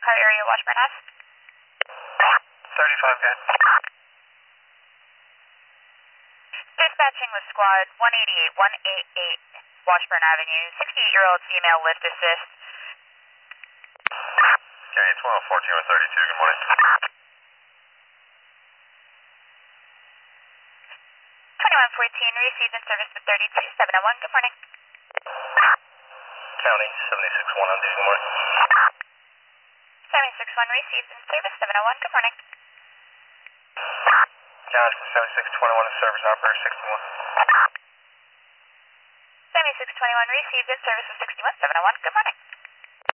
car area, Washburn Ave. 35, good. Dispatching with squad 188 Washburn Avenue, 68-year-old female lift assist. Okay, it's 114 with 32, good morning. 2114, received and serviced with 32, 701, good morning. County, 761 on duty, good morning. 761, received and serviced, 701, good morning. County, 7621 in service, operator 61. 7621, received and serviced with 61, 701, good morning.